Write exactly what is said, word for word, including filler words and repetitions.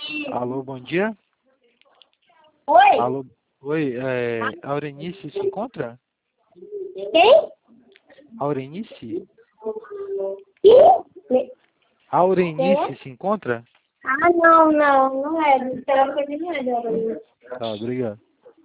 Alô, bom dia. Oi? Alô, oi, é, Aurenice se encontra? Quem? Aurenice? Quem? Aurenice se encontra? Ah, não, não, não é. Será que ele não é de Aureliano? Tá, obrigado.